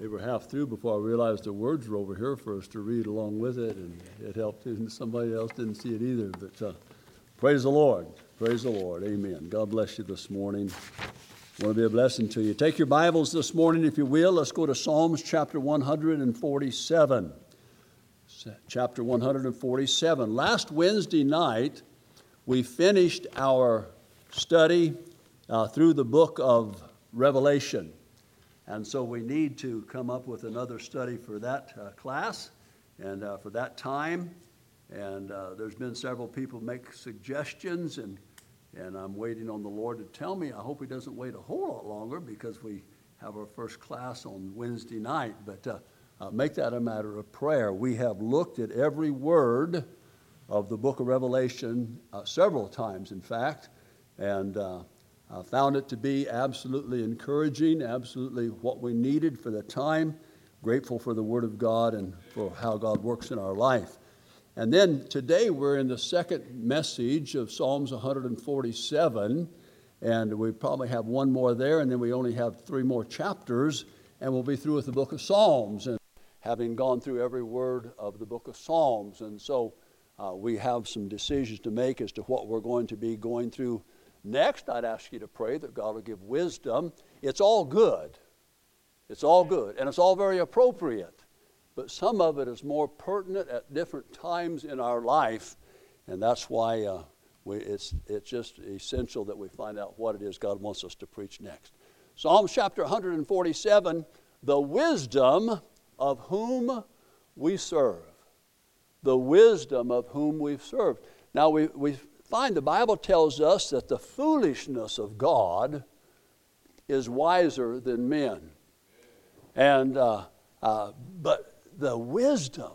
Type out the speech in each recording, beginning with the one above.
were half through before I realized the words were over here for us to read along with it, and it helped. And somebody else didn't see it either. But praise the Lord. Praise the Lord. Amen. God bless you this morning. I want to be a blessing to you. Take your Bibles this morning, if you will. Let's go to Psalms chapter 147. Chapter 147. Last Wednesday night, we finished our study through the book of Revelation. And so we need to come up with another study for that class and for that time. And there's been several people make suggestions, and I'm waiting on the Lord to tell me. I hope He doesn't wait a whole lot longer because we have our first class on Wednesday night. But make that a matter of prayer. We have looked at every word of the book of Revelation several times, in fact, and found it to be absolutely encouraging, absolutely what we needed for the time. Grateful for the Word of God and for how God works in our life. And then today we're in the second message of Psalms 147, and we probably have one more there, and then we only have 3 more chapters, and we'll be through with the book of Psalms, and having gone through every word of the book of Psalms. And so we have some decisions to make as to what we're going to be going through next. I'd ask you to pray that God will give wisdom. It's all good. It's all good, and it's all very appropriate. But some of it is more pertinent at different times in our life, and that's why it's just essential that we find out what it is God wants us to preach next. Psalms chapter 147, the wisdom of whom we serve. The wisdom of whom we've served. Now we find the Bible tells us that the foolishness of God is wiser than men. And but the wisdom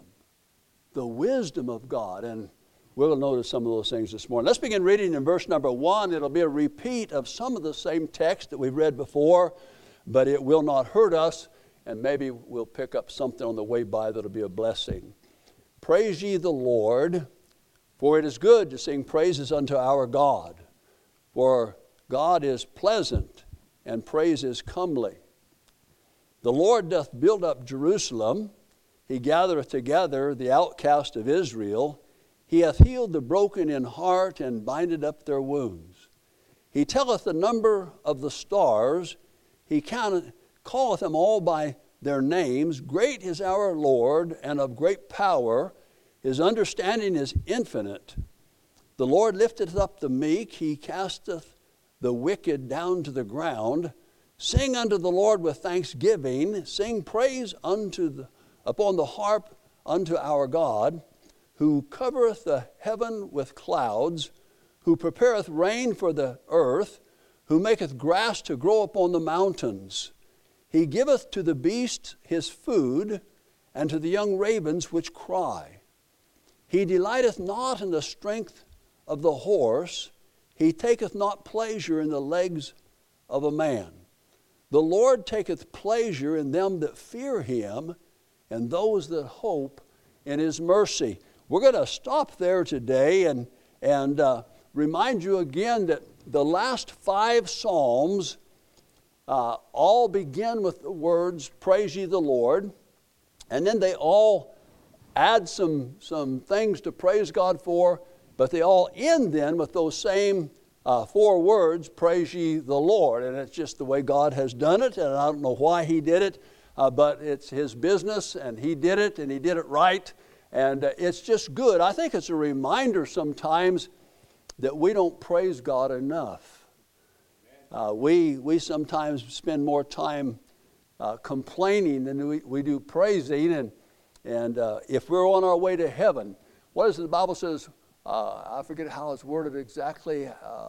of God, and we'll notice some of those things this morning. Let's begin reading in verse number 1. It'll be a repeat of some of the same text that we've read before, but it will not hurt us, and maybe we'll pick up something on the way by that'll be a blessing. Praise ye the Lord, for it is good to sing praises unto our God. For God is pleasant, and praise is comely. The Lord doth build up Jerusalem. He gathereth together the outcast of Israel. He hath healed the broken in heart, and bindeth up their wounds. He telleth the number of the stars. He calleth them all by their names. Great is our Lord, and of great power. His understanding is infinite. The Lord lifteth up the meek. He casteth the wicked down to the ground. Sing unto the Lord with thanksgiving. Sing praise upon the harp unto our God, who covereth the heaven with clouds, who prepareth rain for the earth, who maketh grass to grow upon the mountains. He giveth to the beast his food, and to the young ravens which cry. He delighteth not in the strength of the horse. He taketh not pleasure in the legs of a man. The Lord taketh pleasure in them that fear Him, and those that hope in His mercy. We're going to stop there today and remind you again that the last 5 Psalms all begin with the words, praise ye the Lord, and then they all add some things to praise God for, but they all end then with those same 4 words, praise ye the Lord. And it's just the way God has done it, and I don't know why He did it, but it's His business, and He did it, and He did it right, and it's just good. I think it's a reminder sometimes that we don't praise God enough. We sometimes spend more time complaining than we do praising, and if we're on our way to heaven, what is it the Bible says? I forget how it's worded exactly.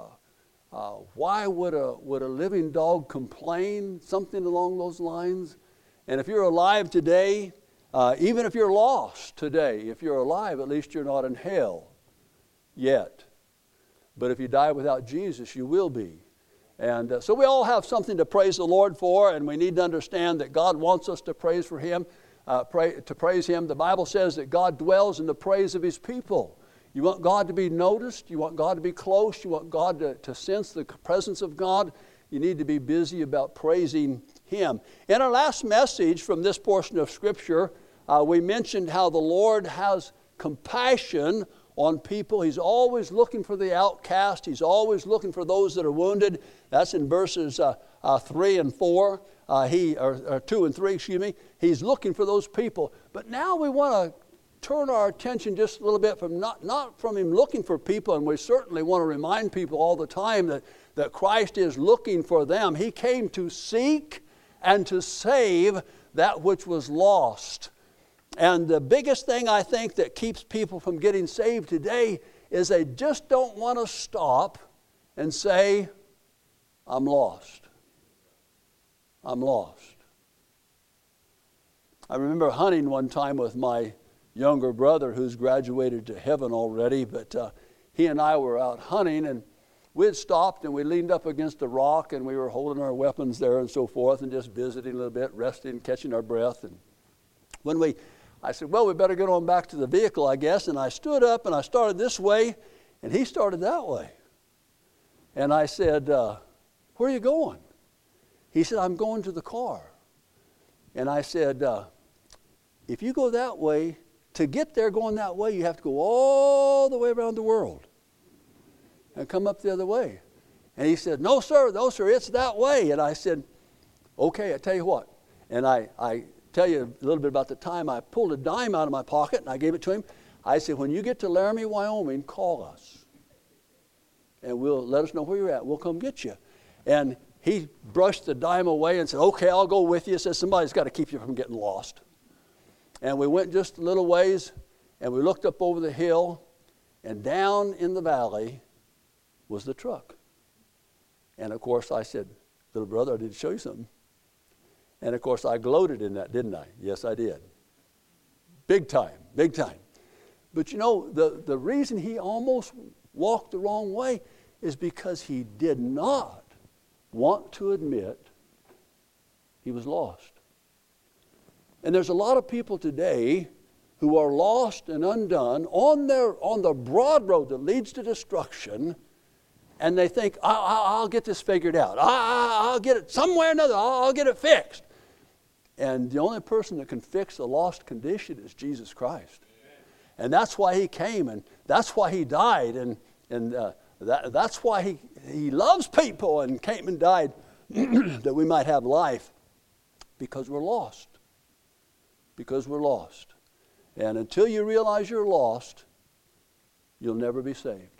Why would a living dog complain? Something along those lines. And if you're alive today, even if you're lost today, if you're alive, at least you're not in hell yet. But if you die without Jesus, you will be. And so we all have something to praise the Lord for, and we need to understand that God wants us to praise for Him. Praise Him. The Bible says that God dwells in the praise of His people. You want God to be noticed. You want God to be close. You want God to sense the presence of God. You need to be busy about praising Him. In our last message from this portion of Scripture, we mentioned how the Lord has compassion on people. He's always looking for the outcast. He's always looking for those that are wounded. That's in verses 3 and 4. 2 and 3, excuse me. He's looking for those people. But now we want to turn our attention just a little bit from not from Him looking for people, and we certainly want to remind people all the time that Christ is looking for them. He came to seek and to save that which was lost. And the biggest thing I think that keeps people from getting saved today is they just don't want to stop and say, I'm lost. I'm lost. I remember hunting one time with my younger brother who's graduated to heaven already, but he and I were out hunting, and we had stopped and we leaned up against a rock and we were holding our weapons there and so forth and just visiting a little bit, resting, catching our breath. And I said, well, we better get on back to the vehicle, I guess. And I stood up and I started this way and he started that way. And I said, where are you going? He said, I'm going to the car. And I said, if you go that way, to get there going that way, you have to go all the way around the world and come up the other way. And he said, no, sir, it's that way. And I said, okay, I tell you what. And I tell you a little bit about the time. I pulled a dime out of my pocket and I gave it to him. I said, when you get to Laramie, Wyoming, call us. And let us know where you're at. We'll come get you. And he brushed the dime away and said, okay, I'll go with you. He said, somebody's got to keep you from getting lost. And we went just a little ways, and we looked up over the hill, and down in the valley was the truck. And, of course, I said, little brother, I did show you something. And, of course, I gloated in that, didn't I? Yes, I did. Big time, big time. But, you know, the reason he almost walked the wrong way is because he did not want to admit he was lost. And there's a lot of people today who are lost and undone on the broad road that leads to destruction, and they think, I'll get this figured out. I'll get it somewhere or another. I'll get it fixed. And the only person that can fix a lost condition is Jesus Christ. Amen. And that's why He came, and that's why He died, and that's why he loves people and came and died that we might have life, because we're lost. Because we're lost. And until you realize you're lost, you'll never be saved.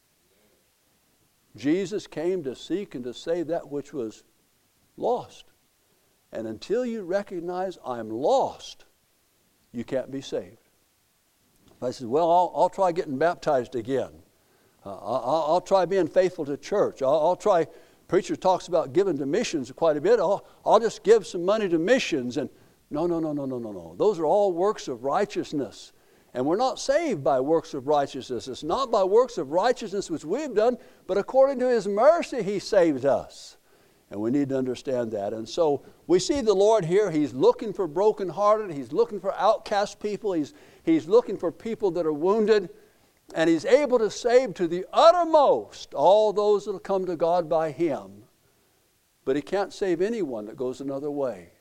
Jesus came to seek and to save that which was lost. And until you recognize I'm lost, you can't be saved. If I said, well, I'll try getting baptized again. I'll try being faithful to church. I'll try, preacher talks about giving to missions quite a bit. I'll just give some money to missions. And no. Those are all works of righteousness. And we're not saved by works of righteousness. It's not by works of righteousness which we've done, but according to His mercy He saved us. And we need to understand that. And so we see the Lord here. He's looking for brokenhearted. He's looking for outcast people. He's looking for people that are wounded. And He's able to save to the uttermost all those that will come to God by Him. But He can't save anyone that goes another way.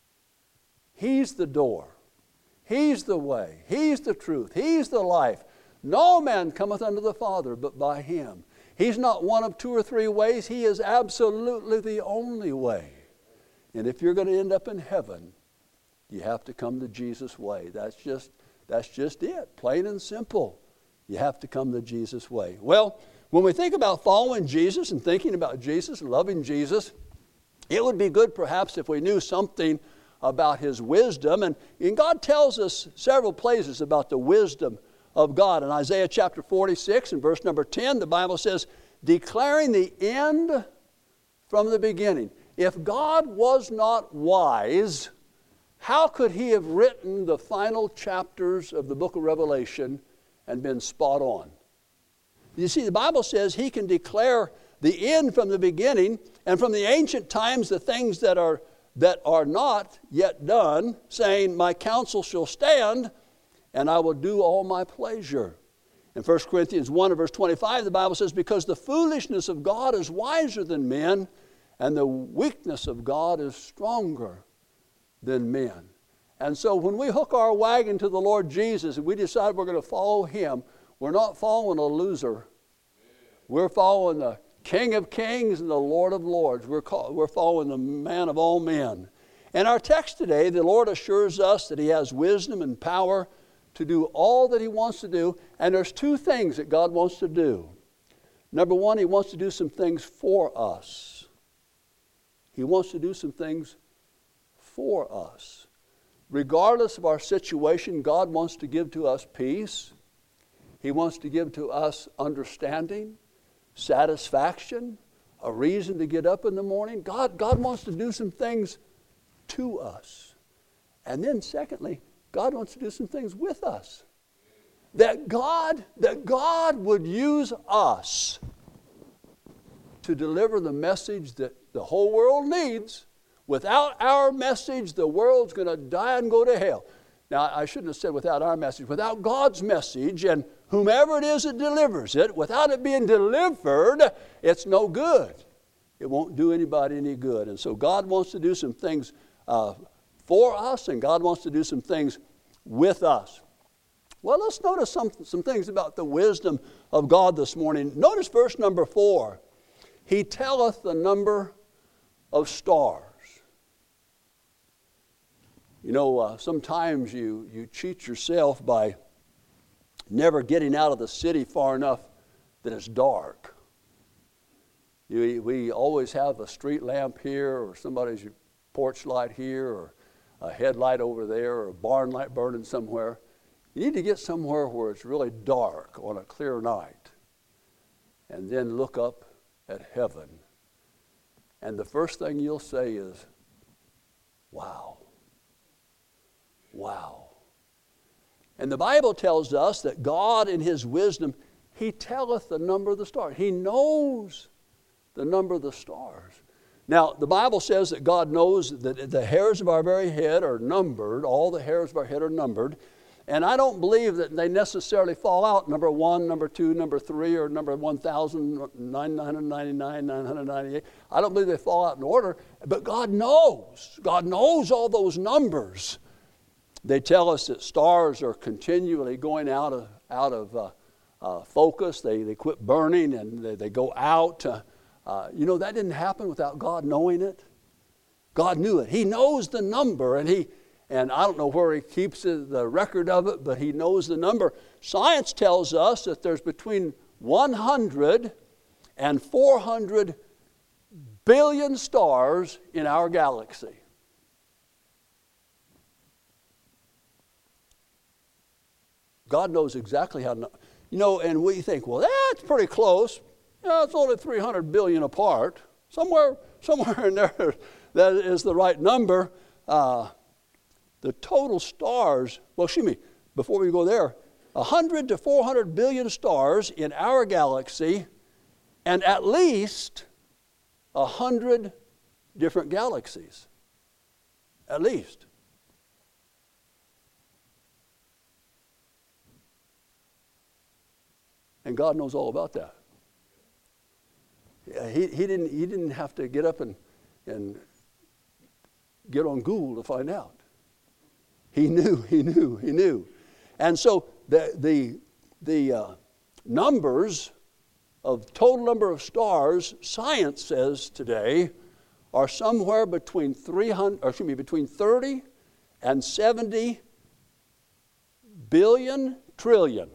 He's the door. He's the way. He's the truth. He's the life. No man cometh unto the Father but by Him. He's not one of 2 or 3 ways. He is absolutely the only way. And if you're going to end up in heaven, you have to come the Jesus way. That's just it, plain and simple. You have to come the Jesus way. Well, when we think about following Jesus and thinking about Jesus and loving Jesus, it would be good perhaps if we knew something about His wisdom. And God tells us several places about the wisdom of God. In Isaiah chapter 46 and verse number 10, the Bible says, declaring the end from the beginning. If God was not wise, how could He have written the final chapters of the book of Revelation and been spot on? You see, the Bible says He can declare the end from the beginning, and from the ancient times the things that are not yet done, saying, my counsel shall stand, and I will do all my pleasure. In 1 Corinthians 1 and verse 25, the Bible says, because the foolishness of God is wiser than men, And the weakness of God is stronger than men. And so when we hook our wagon to the Lord Jesus and we decide we're going to follow him, we're not following a loser. We're following the King of Kings and the Lord of Lords. We're following the man of all men. In our text today, the Lord assures us that he has wisdom and power to do all that he wants to do. And there's two things that God wants to do. Number one, he wants to do some things for us. He wants to do some things for us. Regardless of our situation, God wants to give to us peace. He wants to give to us understanding, satisfaction, a reason to get up in the morning. God wants to do some things to us. And then secondly, God wants to do some things with us. That God would use us to deliver the message that the whole world needs. Without our message, the world's going to die and go to hell. Now, I shouldn't have said without our message. Without God's message and whomever it is that delivers it, without it being delivered, it's no good. It won't do anybody any good. And so God wants to do some things for us, and God wants to do some things with us. Well, let's notice some things about the wisdom of God this morning. Notice verse number 4. He telleth the number of stars. You know, sometimes you cheat yourself by never getting out of the city far enough that it's dark. We always have a street lamp here, or somebody's porch light here, or a headlight over there, or a barn light burning somewhere. You need to get somewhere where it's really dark on a clear night, and then look up at heaven. And the first thing you'll say is, wow. Wow. And the Bible tells us that God in his wisdom, he telleth the number of the stars. He knows the number of the stars. Now, the Bible says that God knows that the hairs of our very head are numbered. All the hairs of our head are numbered. And I don't believe that they necessarily fall out, number 1, number 2, number 3, or number 1,999, 998. I don't believe they fall out in order. But God knows. God knows all those numbers. They tell us that stars are continually going out of focus. They quit burning and they go out. You know, that didn't happen without God knowing it. God knew it. He knows the number, and I don't know where he keeps the record of it, but he knows the number. Science tells us that there's between 100 and 400 billion stars in our galaxy. God knows exactly how to, you know, and we think, well, that's pretty close. It's only 300 billion apart. Somewhere in there, that is the right number. The total stars, well, excuse me, before we go there, 100 to 400 billion stars in our galaxy, and at least 100 different galaxies. At least. And God knows all about that. He didn't have to get up and get on Google to find out. He knew. And so the numbers of total number of stars, science says today, are somewhere between 30 and 70 billion trillion.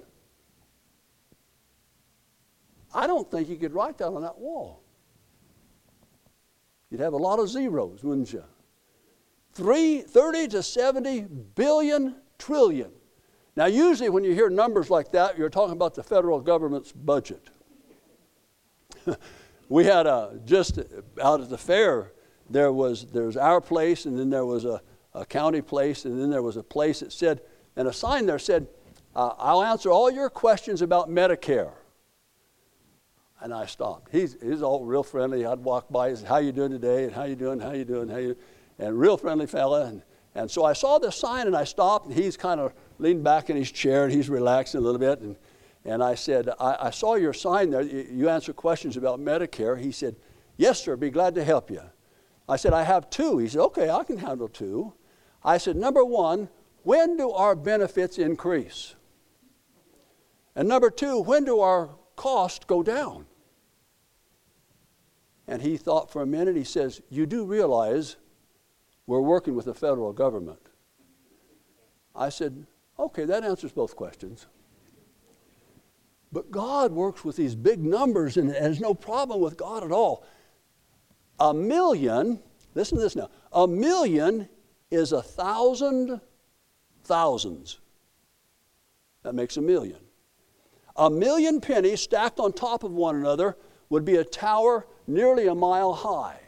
I don't think you could write that on that wall. You'd have a lot of zeros, wouldn't you? 30 to 70 billion trillion. Now, usually when you hear numbers like that, you're talking about the federal government's budget. We had just out at the fair, there's our place, and then there was a county place, and then there was a place that said, and a sign there said, I'll answer all your questions about Medicare. And I stopped. He's all real friendly. I'd walk by, he said, how you doing today? And how you doing? And real friendly fella. And so I saw this sign, and I stopped, and he's kind of leaned back in his chair, and he's relaxing a little bit. And I said, I saw your sign there. You answer questions about Medicare. He said, Yes, sir, be glad to help you. I said, I have 2. He said, okay, I can handle 2. I said, number 1, when do our benefits increase? And number 2, when do our costs go down? And he thought for a minute. He says, you do realize we're working with the federal government. I said, okay, that answers both questions. But God works with these big numbers, and there's no problem with God at all. 1,000,000, listen to this now, 1,000,000 is 1,000 thousands. That makes 1,000,000. 1,000,000 pennies stacked on top of one another would be a tower nearly a mile high.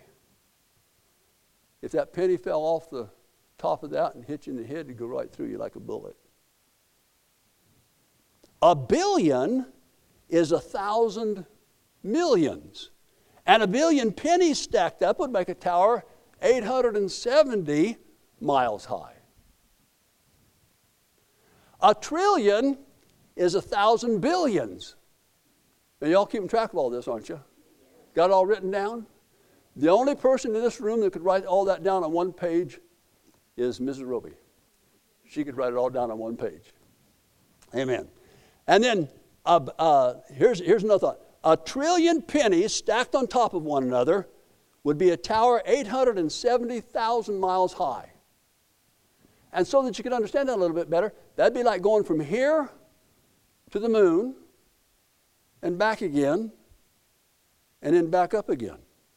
If that penny fell off the top of that and hit you in the head, it'd go right through you like a bullet. 1,000,000,000 is 1,000 millions. And 1,000,000,000 pennies stacked up would make a tower 870 miles high. 1,000,000,000,000 is 1,000 billions. And y'all keeping track of all this, aren't you? Got it all written down? The only person in this room that could write all that down on one page is Mrs. Roby. She could write it all down on one page. Amen. And then here's another thought. 1,000,000,000,000 pennies stacked on top of one another would be a tower 870,000 miles high. And so that you can understand that a little bit better, that'd be like going from here to the moon and back again and then back up again.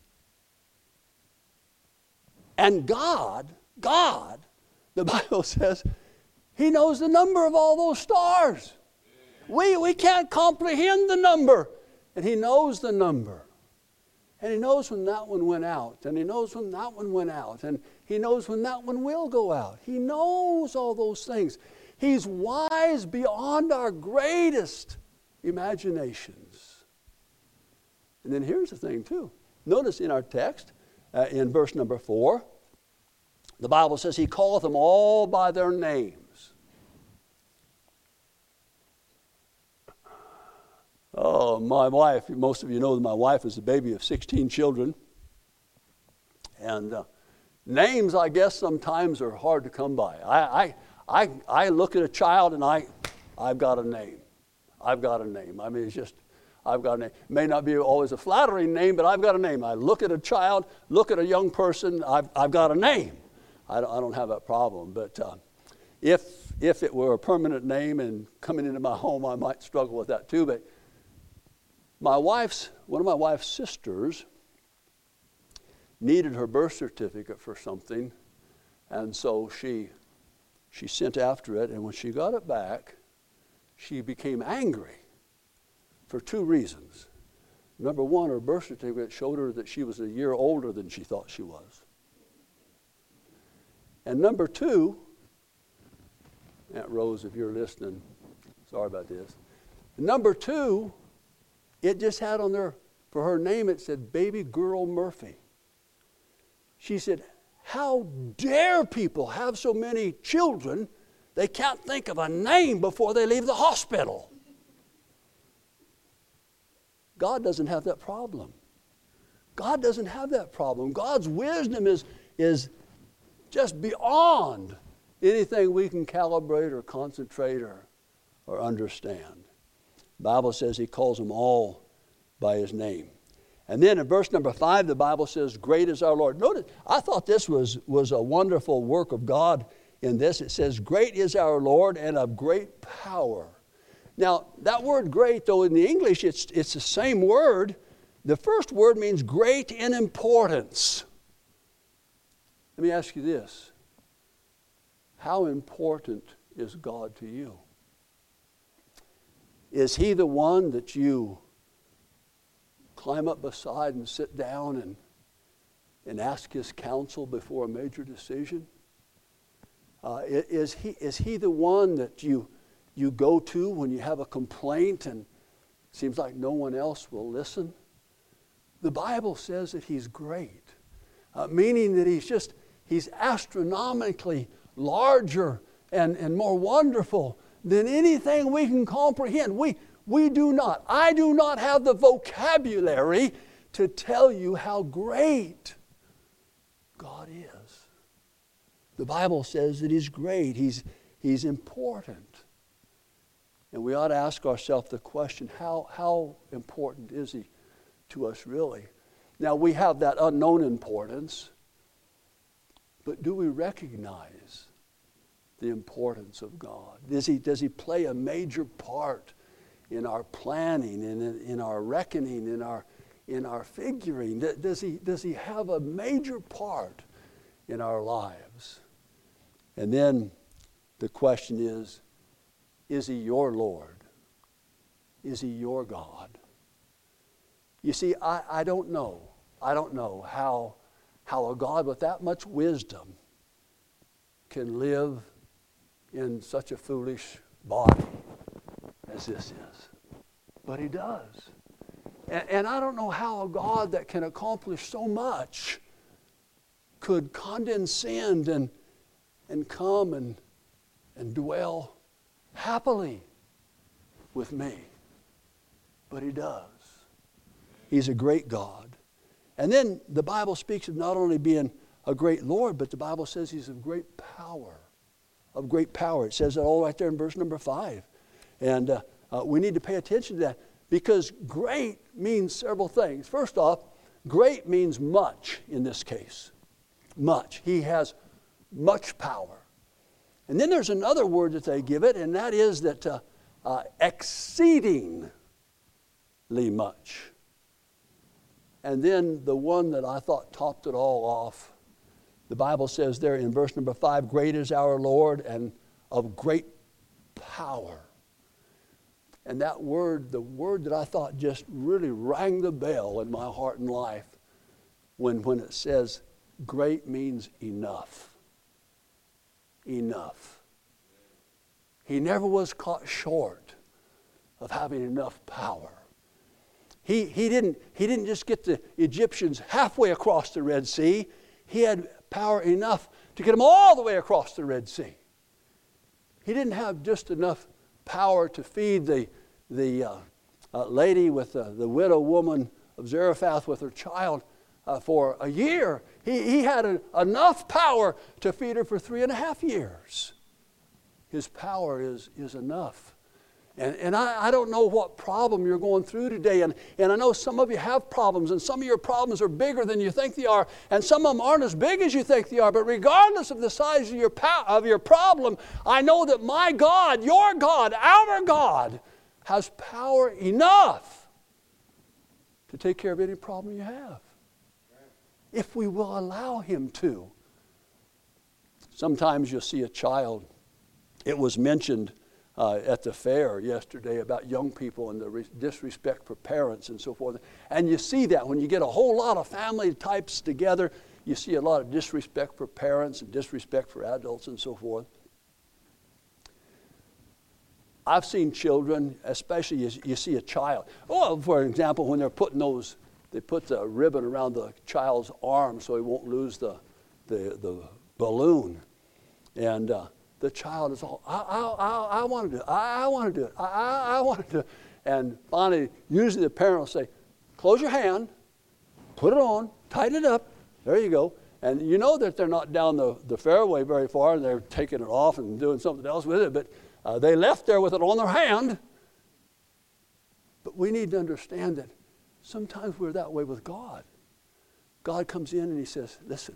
And God, the Bible says, He knows the number of all those stars. We can't comprehend the number. And He knows the number. And He knows when that one went out. And He knows when that one went out. And He knows when that one will go out. He knows all those things. He's wise beyond our greatest imaginations. And then here's the thing too. Notice in our text, in verse number 4, the Bible says He calleth them all by their names. Oh, my wife, most of you know that my wife is the baby of 16 children. And names, I guess, sometimes are hard to come by. I look at a child and I've got a name. I've got a name. I mean, it's just, I've got a name. It may not be always a flattering name, but I've got a name. I look at a child, look at a young person, I've got a name. I don't have that problem. But if it were a permanent name and coming into my home, I might struggle with that too. But one of my wife's sisters needed her birth certificate for something, and so she sent after it, and when she got it back, she became angry for 2 reasons. Number 1, her birth certificate showed her that she was a year older than she thought she was. And number 2, Aunt Rose, if you're listening, sorry about this. Number 2, it just had on there, for her name, it said Baby Girl Murphy. She said, how dare people have so many children, they can't think of a name before they leave the hospital. God doesn't have that problem. God doesn't have that problem. God's wisdom is just beyond anything we can calibrate or concentrate or understand. The Bible says He calls them all by His name. And then in verse number 5, the Bible says, great is our Lord. Notice, I thought this was a wonderful work of God in this. It says, great is our Lord and of great power. Now, that word great, though, in the English, it's the same word. The first word means great in importance. Let me ask you this. How important is God to you? Is He the one that you climb up beside and sit down and ask His counsel before a major decision? Is he the one that you go to when you have a complaint and it seems like no one else will listen? The Bible says that He's great, meaning that He's astronomically larger and more wonderful than anything we can comprehend. I do not have the vocabulary to tell you how great God is. The Bible says that He's great. He's important. And we ought to ask ourselves the question, how important is He to us really? Now, we have that unknown importance, but do we recognize the importance of God? Does He play a major part in our planning, in our reckoning, in our figuring? Does He have a major part in our lives? And then the question is He your Lord? Is He your God? You see, I don't know. I don't know how a God with that much wisdom can live in such a foolish body as this is. But He does. And I don't know how a God that can accomplish so much could condescend and come and dwell happily with me. But He does. He's a great God. And then the Bible speaks of not only being a great Lord, but the Bible says He's of great power. Of great power. It says it all right there in verse number 5. And we need to pay attention to that, because great means several things. First off, great means much in this case. Much. He has much power. And then there's another word that they give it, and that is that exceedingly much. And then the one that I thought topped it all off, the Bible says there in verse number 5, great is our Lord and of great power. And that word, the word that I thought just really rang the bell in my heart and life, when it says great means enough. Enough. He never was caught short of having enough power. He didn't just get the Egyptians halfway across the Red Sea. He had power enough to get them all the way across the Red Sea. He didn't have just enough power to feed the lady with the widow woman of Zarephath with her child for a year. He had enough power to feed her for 3.5 years. His power is enough. And I don't know what problem you're going through today. And I know some of you have problems, and some of your problems are bigger than you think they are, and some of them aren't as big as you think they are. But regardless of the size of your problem, I know that my God, your God, our God, has power enough to take care of any problem you have, if we will allow Him to. Sometimes you'll see a child. It was mentioned at the fair yesterday about young people and the disrespect for parents and so forth. And you see that when you get a whole lot of family types together, you see a lot of disrespect for parents and disrespect for adults and so forth. I've seen children, especially you see a child. Oh, for example, when they're putting they put the ribbon around the child's arm so he won't lose the balloon. And the child is all, I want to do it. I want to do it. I want to do it. And finally, usually the parent will say, close your hand, put it on, tighten it up. There you go. And you know that they're not down the fairway very far, and they're taking it off and doing something else with it. But they left there with it on their hand. But we need to understand that sometimes we're that way with God. God comes in and He says, listen,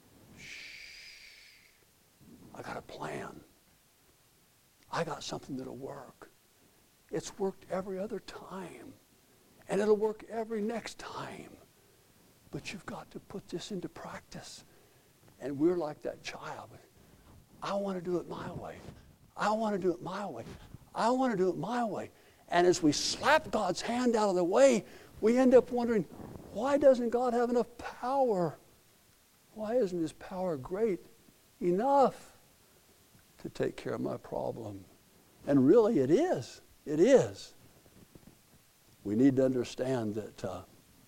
I got a plan. I got something that'll work. It's worked every other time. And it'll work every next time. But you've got to put this into practice. And we're like that child. I want to do it my way. I want to do it my way. I want to do it my way. And as we slap God's hand out of the way, we end up wondering, why doesn't God have enough power? Why isn't His power great enough to take care of my problem? And really it is. It is. We need to understand that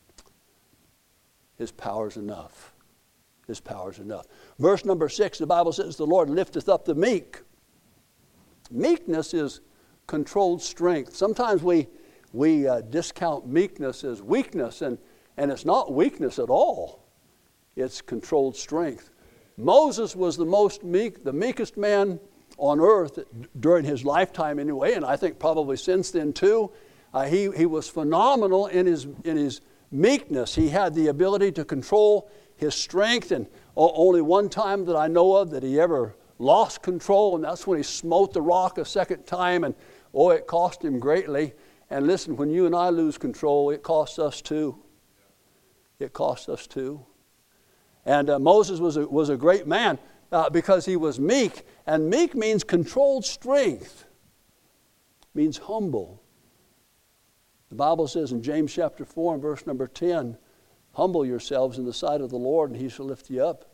His power is enough. His power is enough. Verse number 6, the Bible says, the Lord lifteth up the meek. Meekness is controlled strength. Sometimes we discount meekness as weakness, and And it's not weakness at all. It's controlled strength. Moses was the meekest man on earth during his lifetime anyway, and I think probably since then too. He was phenomenal in his meekness. He had the ability to control his strength, and only one time that I know of that he ever lost control, and that's when he smote the rock a second time, and it cost him greatly. And listen, when you and I lose control, it costs us too. It costs us too. And Moses was a great man because he was meek, and meek means controlled strength, means humble. The Bible says in James chapter 4 and verse number 10, humble yourselves in the sight of the Lord, and he shall lift you up.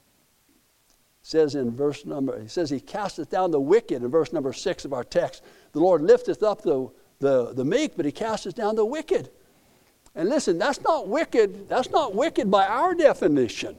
He says he casteth down the wicked in verse number 6 of our text. The Lord lifteth up the meek, but he casteth down the wicked. And listen, that's not wicked by our definition.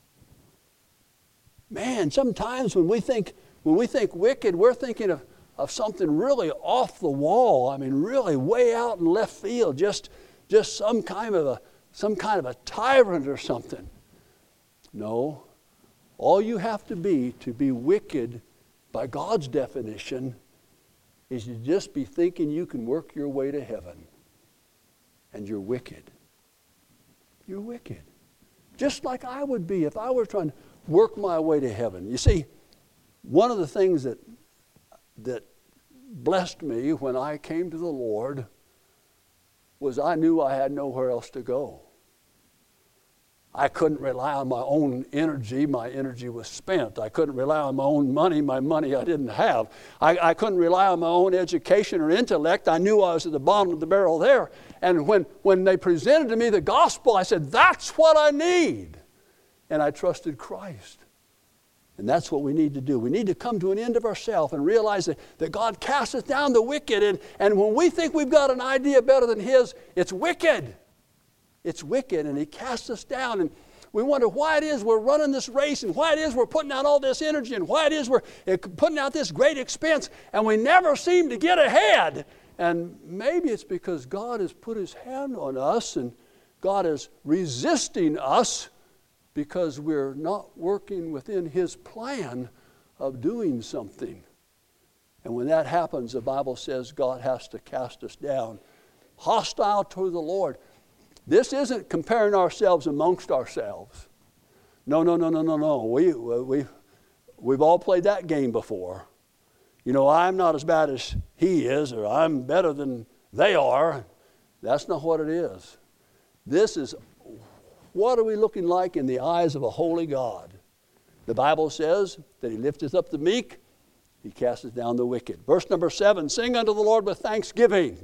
Man, sometimes when we think wicked, we're thinking of something really off the wall. I mean, really way out in left field, just some kind of a tyrant or something. No. All you have to be wicked by God's definition is to just be thinking you can work your way to heaven. And you're wicked. You're wicked. Just like I would be if I were trying to work my way to heaven. You see, one of the things that blessed me when I came to the Lord was I knew I had nowhere else to go. I couldn't rely on my own energy. My energy was spent. I couldn't rely on my own money. My money I didn't have. I couldn't rely on my own education or intellect. I knew I was at the bottom of the barrel there. And when they presented to me the gospel, I said, that's what I need. And I trusted Christ. And that's what we need to do. We need to come to an end of ourselves and realize that God casteth down the wicked. And when we think we've got an idea better than His, it's wicked. It's wicked, and He casts us down. And we wonder why it is we're running this race, and why it is we're putting out all this energy, and why it is we're putting out this great expense, and we never seem to get ahead. And maybe it's because God has put His hand on us, and God is resisting us because we're not working within His plan of doing something. And when that happens, the Bible says God has to cast us down. Hostile to the Lord. This isn't comparing ourselves amongst ourselves. No. We've all played that game before. You know, I'm not as bad as he is, or I'm better than they are. That's not what it is. This is, what are we looking like in the eyes of a holy God? The Bible says that He lifteth up the meek, He casteth down the wicked. Verse number 7, sing unto the Lord with thanksgiving.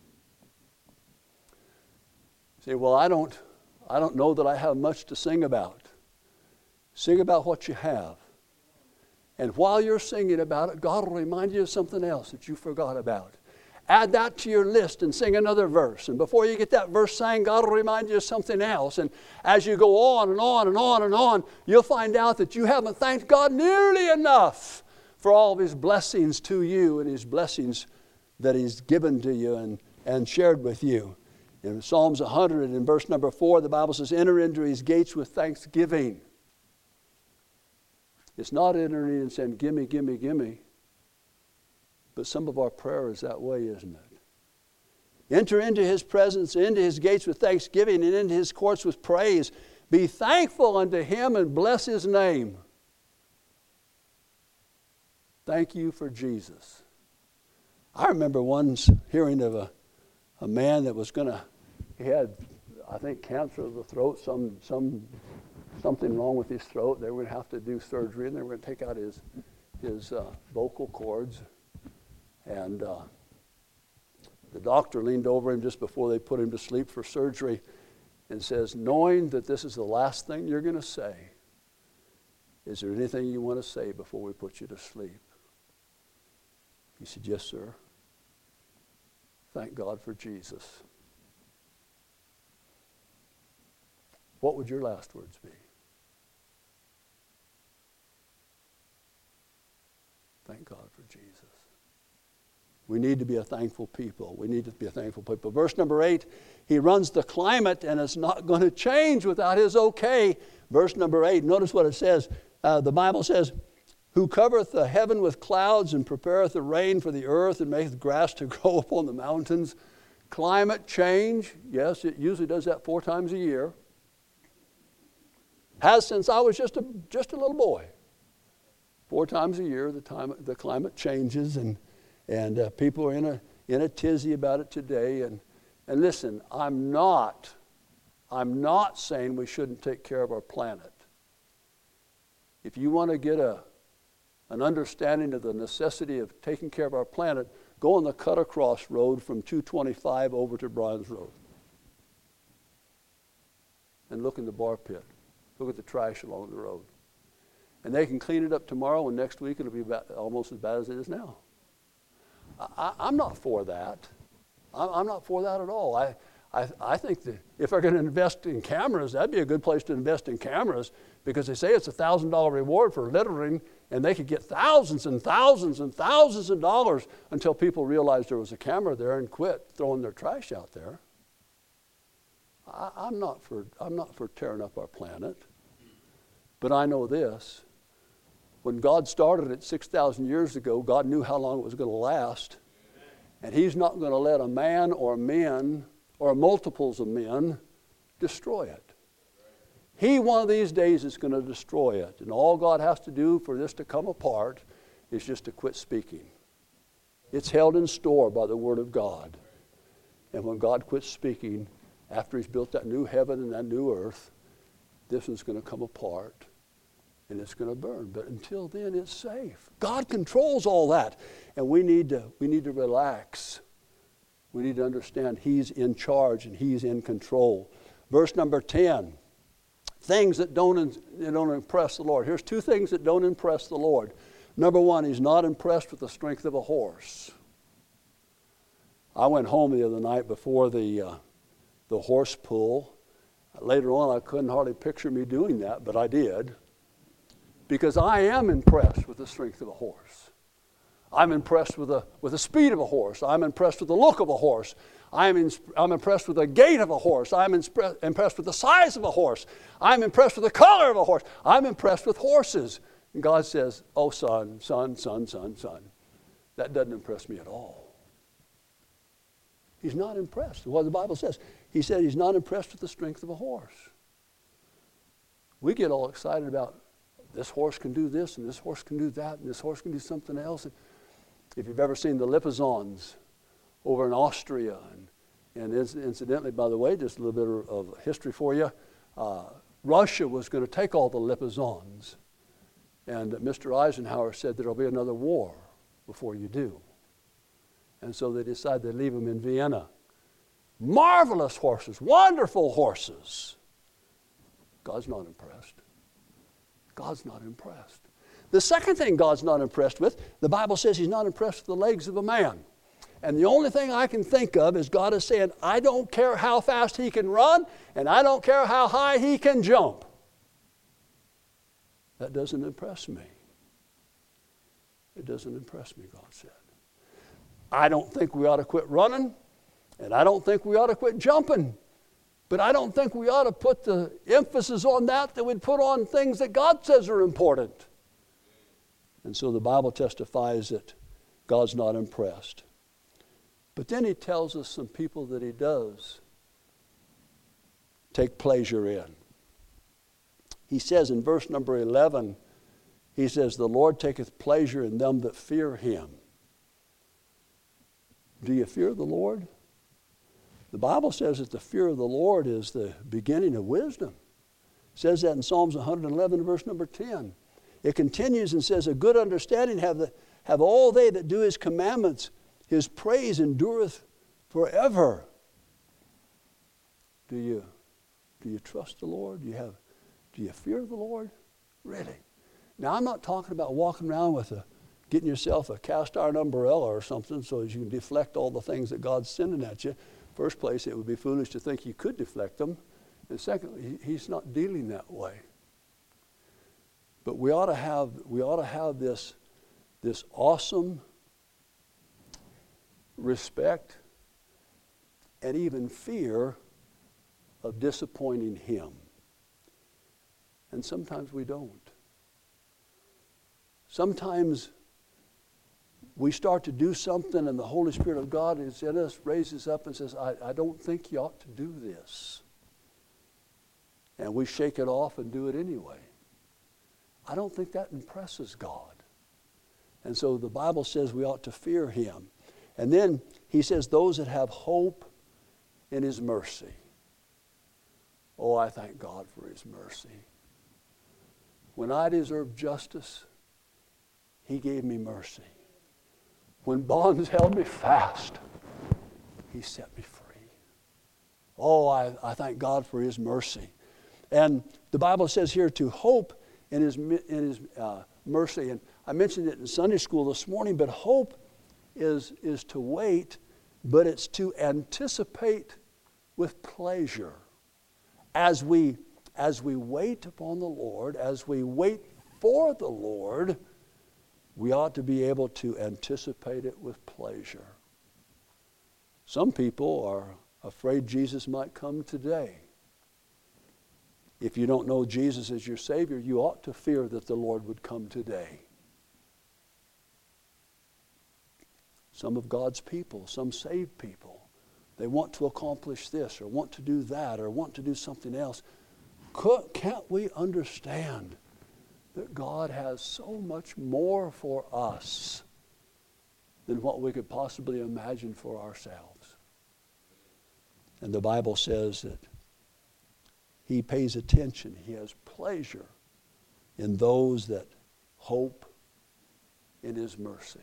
Say, well, I don't know that I have much to sing about. Sing about what you have. And while you're singing about it, God will remind you of something else that you forgot about. Add that to your list and sing another verse. And before you get that verse sang, God will remind you of something else. And as you go on and on and on and on, you'll find out that you haven't thanked God nearly enough for all of His blessings to you and His blessings that He's given to you and shared with you. In Psalms 100 in verse number 4, the Bible says, enter into His gates with thanksgiving. It's not entering in and saying, gimme, gimme, gimme. But some of our prayer is that way, isn't it? Enter into His presence, into His gates with thanksgiving, and into His courts with praise. Be thankful unto Him and bless His name. Thank you for Jesus. I remember once hearing of a man that was he had, I think, cancer of the throat, something wrong with his throat. They were going to have to do surgery, and they were going to take out his vocal cords. And the doctor leaned over him just before they put him to sleep for surgery and says, knowing that this is the last thing you're going to say, is there anything you want to say before we put you to sleep? He said, yes, sir. Thank God for Jesus. What would your last words be? Thank God for Jesus. We need to be a thankful people. We need to be a thankful people. Verse number 8, he runs the climate and it's not going to change without his okay. Verse number 8, notice what it says. The Bible says, who covereth the heaven with clouds and prepareth the rain for the earth and maketh grass to grow upon the mountains. Climate change, yes, it usually does that 4 times a year. Has since I was just a little boy. 4 times a year, the climate changes, and people are in a tizzy about it today. And listen, I'm not saying we shouldn't take care of our planet. If you want to get an understanding of the necessity of taking care of our planet, go on the cut across road from 225 over to Bryan's Road. And look in the bar pit. Look at the trash along the road. And they can clean it up tomorrow, and next week it'll be almost as bad as it is now. I'm not for that. I'm not for that at all. I think that if they're going to invest in cameras, that'd be a good place to invest in cameras, because they say it's a $1,000 reward for littering, and they could get thousands and thousands and thousands of dollars until people realized there was a camera there and quit throwing their trash out there. I'm not for tearing up our planet, but I know this. When God started it 6,000 years ago, God knew how long it was going to last, and He's not going to let a man or men or multiples of men destroy it. He, one of these days, is going to destroy it. And all God has to do for this to come apart is just to quit speaking. It's held in store by the Word of God. And when God quits speaking, after He's built that new heaven and that new earth, this is going to come apart and it's going to burn. But until then, it's safe. God controls all that. And we need to relax. We need to understand He's in charge and He's in control. Verse number 10. Things that don't impress the Lord. Here's 2 things that don't impress the Lord. Number 1, He's not impressed with the strength of a horse. I went home the other night before the horse pull. Later on, I couldn't hardly picture me doing that, but I did. Because I am impressed with the strength of a horse. I'm impressed with the speed of a horse. I'm impressed with the look of a horse. I'm impressed with the gait of a horse. I'm impressed with the size of a horse. I'm impressed with the color of a horse. I'm impressed with horses. And God says, oh, son, that doesn't impress me at all. He's not impressed. What the Bible says. He said He's not impressed with the strength of a horse. We get all excited about this horse can do this, and this horse can do that, and this horse can do something else. And if you've ever seen the Lipizzans over in Austria, and incidentally, by the way, just a little bit of history for you, Russia was going to take all the Lipizzans, and Mr. Eisenhower said there'll be another war before you do. And so they decided to leave them in Vienna. Marvelous horses, wonderful horses. God's not impressed. God's not impressed. The second thing God's not impressed with, the Bible says He's not impressed with the legs of a man. And the only thing I can think of is God is saying, I don't care how fast he can run, and I don't care how high he can jump. That doesn't impress me. It doesn't impress me, God said. I don't think we ought to quit running, and I don't think we ought to quit jumping. But I don't think we ought to put the emphasis on that we'd put on things that God says are important. And so the Bible testifies that God's not impressed. But then He tells us some people that He does take pleasure in. He says in verse number 11, He says, the Lord taketh pleasure in them that fear Him. Do you fear the Lord? The Bible says that the fear of the Lord is the beginning of wisdom. It says that in Psalms 111, verse number 10. It continues and says, a good understanding have all they that do His commandments. His praise endureth forever. Do you trust the Lord? Do you fear the Lord? Really? Now, I'm not talking about walking around getting yourself a cast iron umbrella or something so that you can deflect all the things that God's sending at you. First place, it would be foolish to think you could deflect them. And secondly, He's not dealing that way. But we ought to have this awesome respect, and even fear of disappointing Him. And sometimes we don't. Sometimes we start to do something and the Holy Spirit of God is in us, raises up and says, I don't think you ought to do this. And we shake it off and do it anyway. I don't think that impresses God. And so the Bible says we ought to fear Him. And then He says those that have hope in His mercy. Oh, I thank God for His mercy. When I deserved justice, He gave me mercy. When bonds held me fast, He set me free. Oh, I thank God for His mercy. And the Bible says here to hope in His mercy. And I mentioned it in Sunday school this morning, but hope is to wait, but it's to anticipate with pleasure. As we wait upon the Lord, as we wait for the Lord, we ought to be able to anticipate it with pleasure. Some people are afraid Jesus might come today. If you don't know Jesus as your Savior, you ought to fear that the Lord would come today. Some of God's people, some saved people, they want to accomplish this or want to do that or want to do something else. Can't we understand that God has so much more for us than what we could possibly imagine for ourselves? And the Bible says that He pays attention, He has pleasure in those that hope in His mercy.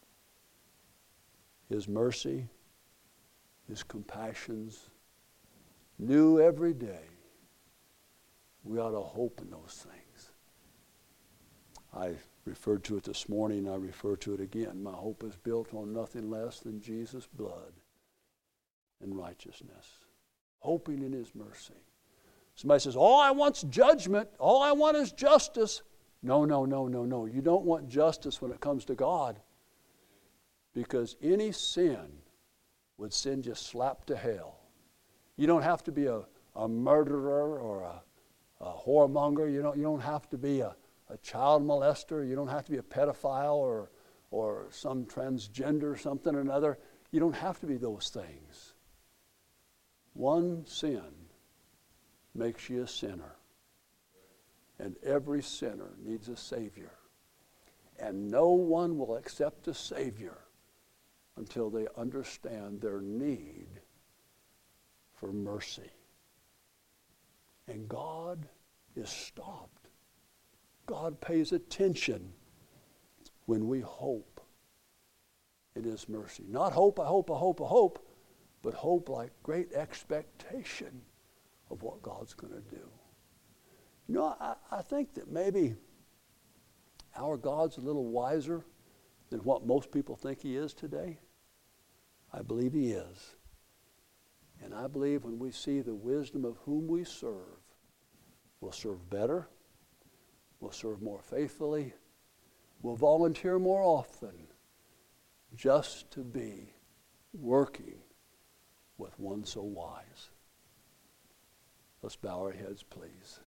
His mercy, His compassions, new every day. We ought to hope in those things. I referred to it this morning, I refer to it again. My hope is built on nothing less than Jesus' blood and righteousness. Hoping in His mercy. Somebody says, all I want's judgment. All I want is justice. No. You don't want justice when it comes to God. Because any sin would send you slap to hell. You don't have to be a murderer or a whoremonger. You don't have to be a child molester. You don't have to be a pedophile or some transgender something or another. You don't have to be those things. One sin makes you a sinner. And every sinner needs a Savior. And no one will accept a Savior until they understand their need for mercy. And God is stopped. God pays attention when we hope in His mercy. Not hope, I hope, but hope like great expectation of what God's going to do. You know, I think that maybe our God's a little wiser than what most people think He is today. I believe He is. And I believe when we see the wisdom of whom we serve, we'll serve better, we'll serve more faithfully, we'll volunteer more often, just to be working with one so wise. Let's bow our heads, please.